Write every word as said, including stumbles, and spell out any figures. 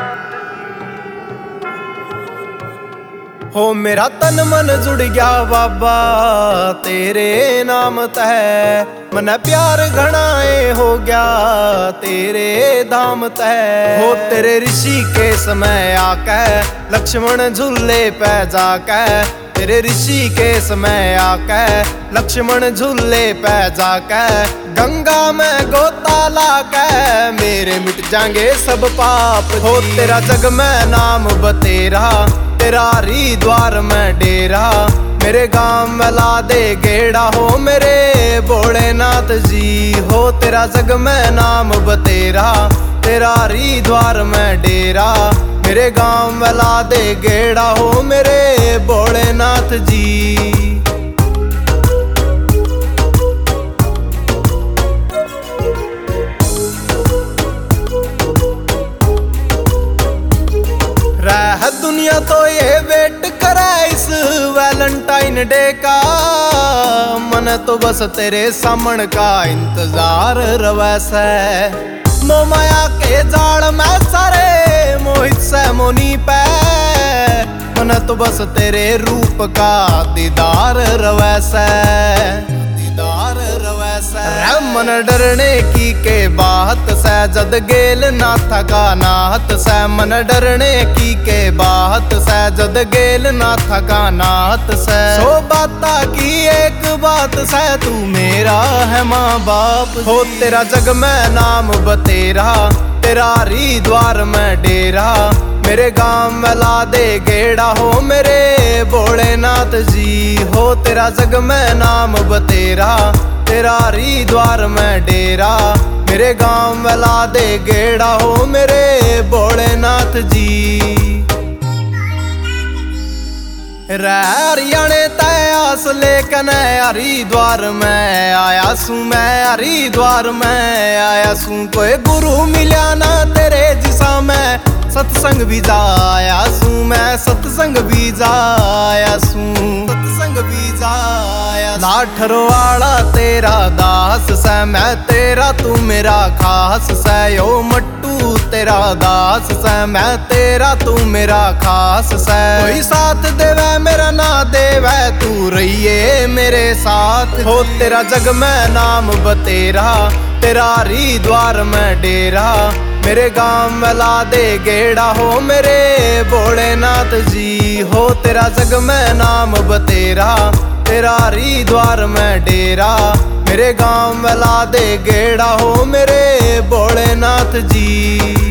हो मेरा तन मन जुड़ गया बाबा तेरे नाम तय, मन प्यार घणाए हो गया तेरे धाम तय। हो तेरे ऋषि के समय आके लक्ष्मण झूले पे जाके, तेरे ऋषि के समय आके लक्ष्मण झूले पे जाके, गंगा में गोता लाके मेरे मिट जाएंगे सब पाप। हो तेरा जग में नाम बतेरा, तेरा हरिद्वार में डेरा, मेरे गांव में ला दे गेड़ा हो मेरे भोलेनाथ जी। हो तेरा जग में नाम बतेरा, तेरा हरिद्वार में डेरा, मेरे गांव में ला दे गेड़ा हो मेरे भोलेनाथ जी। रह दुनिया तो ये वेट करे इस वैलेंटाइन डे का, मन तो बस तेरे सामन का इंतजार रवै से। मोमाया के जाल में सारे मोहित से मोनी पे, मन तो बस तेरे रूप का दीदार रवै से, दीदार रवै से। मन डरने की के बात से जद गेल ना थका नाथ से, मन डरने की के बात से जद गेल ना थका नाथ से। सो बाता की एक बात से तू मेरा है माँ बाप। हो तेरा जग में नाम बतेरा, तेरा हरिद्वार में डेरा, मेरे गांव में ला दे गेड़ा हो मेरे भोलेनाथ जी। हो तेरा जग में नाम बतेरा, तेरा हरिद्वार में डेरा, मेरे गांव में ला दे गेड़ा हो मेरे भोलेनाथ जी। हरियाणे तय आस लेकन हरिद्वार में आया सू, मैं हरिद्वार में आया सू। कोई गुरु मिला ना तेरे जिसा मैं सत्संग भी जाया सू, मैं सत्संग भी जाया सू, सत्संग भी जाया। लाठरो वाला तेरा दास से, मैं तेरा तू मेरा खास से। यो मट्टू तेरा दास से, मैं तेरा तू मेरा खास से। कोई साथ देवे मेरा ना देवे, तू रहिए मेरे साथ। हो तेरा जग में नाम बतेरा, तेरा हरिद्वार में डेरा, मेरे गांव में ला दे गेड़ा हो मेरे भोलेनाथ जी। हो तेरा जग में नाम बतेरा, तेरा हरिद्वार में डेरा, मेरे गांव में ला दे गेड़ा हो मेरे भोलेनाथ जी।